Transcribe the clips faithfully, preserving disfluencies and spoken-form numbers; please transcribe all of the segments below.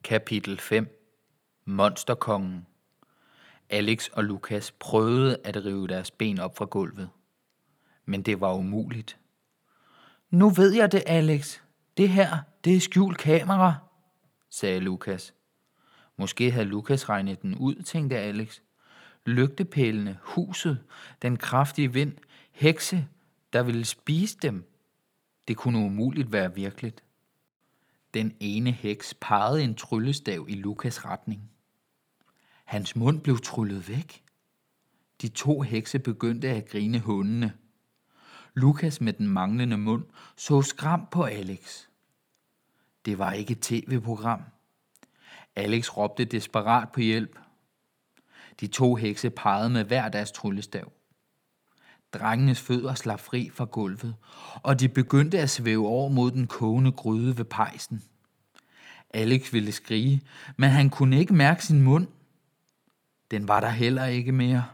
Kapitel fem. Monsterkongen. Alex og Lukas prøvede at rive deres ben op fra gulvet, men det var umuligt. Nu ved jeg det, Alex. Det her, det er skjult kamera, sagde Lukas. Måske havde Lukas regnet den ud, tænkte Alex. Lygtepælene, huset, den kraftige vind, hekse, der ville spise dem. Det kunne umuligt være virkeligt. Den ene heks pegede en tryllestav i Lukas' retning. Hans mund blev tryllet væk. De to hekse begyndte at grine hånende. Lukas med den manglende mund så skræmt på Alex. Det var ikke et tv-program. Alex råbte desperat på hjælp. De to hekse pegede med hver deres tryllestav. Drengenes fødder slap fri fra gulvet, og de begyndte at svæve over mod den kogende gryde ved pejsen. Alex ville skrige, men han kunne ikke mærke sin mund. Den var der heller ikke mere.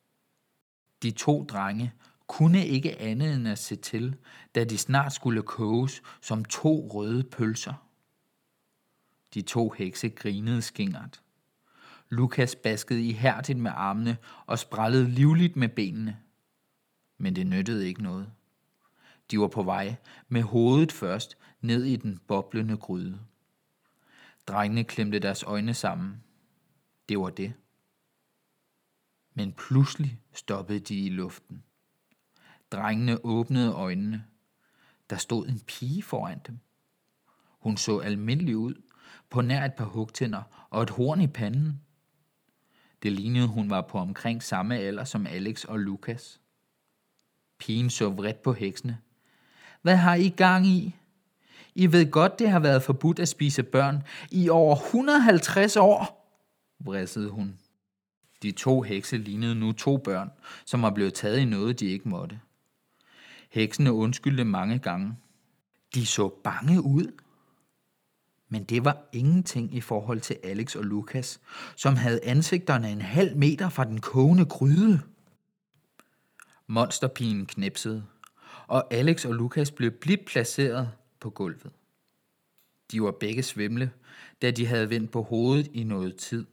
De to drenge kunne ikke andet end at se til, da de snart skulle koges som to røde pølser. De to hekse grinede skingert. Lukas baskede ihærdigt med armene og sprællede livligt med benene. Men det nyttede ikke noget. De var på vej, med hovedet først, ned i den boblende gryde. Drengene klemte deres øjne sammen. Det var det. Men pludselig stoppede de i luften. Drengene åbnede øjnene. Der stod en pige foran dem. Hun så almindelig ud, på nær et par hugtænder og et horn i panden. Det lignede, hun var på omkring samme alder som Alex og Lukas. Pigen så vredt på heksene. Hvad har I gang i? I ved godt, det har været forbudt at spise børn i over et hundrede og halvtreds år, vridsede hun. De to hekse lignede nu to børn, som var blevet taget i noget, de ikke måtte. Heksene undskyldte mange gange. De så bange ud. Men det var ingenting i forhold til Alex og Lukas, som havde ansigterne en halv meter fra den kogende gryde. Monsterpigen knipsede, og Alex og Lukas blev blidt placeret på gulvet. De var begge svimle, da de havde vendt på hovedet i noget tid.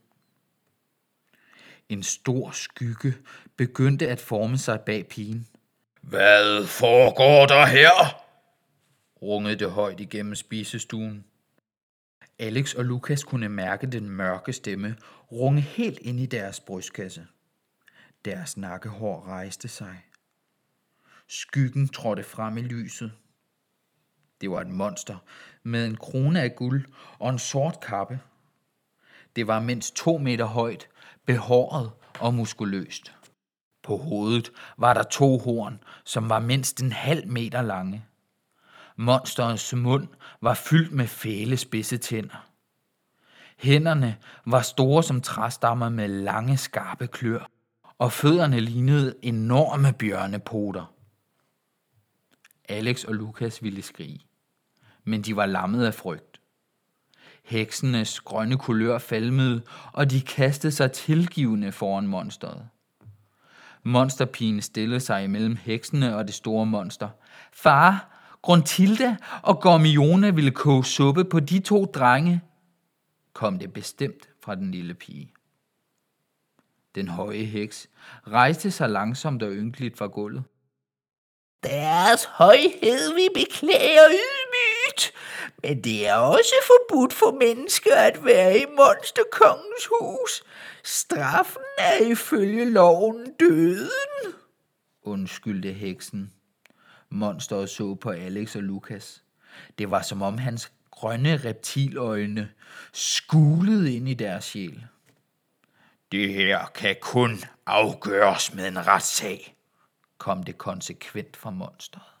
En stor skygge begyndte at forme sig bag pigen. Hvad foregår der her? Rungede det højt igennem spisestuen. Alex og Lukas kunne mærke den mørke stemme runge helt ind i deres brystkasse. Deres nakkehår rejste sig. Skyggen trådte frem i lyset. Det var et monster med en krone af guld og en sort kappe. Det var mindst to meter højt, behåret og muskuløst. På hovedet var der to horn, som var mindst en halv meter lange. Monsterets mund var fyldt med fæle spidse tænder. Hænderne var store som træstammer med lange, skarpe klør, og fødderne lignede enorme bjørnepoter. Alex og Lukas ville skrige, men de var lammet af frygt. Heksenes grønne kulør falmede, og de kastede sig tilgivende foran monsteret. Monsterpigen stillede sig imellem heksene og det store monster. Far, Gruntilda og Gormione ville koge suppe på de to drenge, kom det bestemt fra den lille pige. Den høje heks rejste sig langsomt og ynkeligt fra gulvet. Deres højhed, vi beklager ydmygt, men det er også forbudt for mennesker at være i Monsterkongens hus. Straffen er ifølge loven døden, undskyldte heksen. Monsteret så på Alex og Lukas. Det var som om hans grønne reptiløjne skulede ind i deres sjæl. Det her kan kun afgøres med en retssag, kom det konsekvent fra monsteret.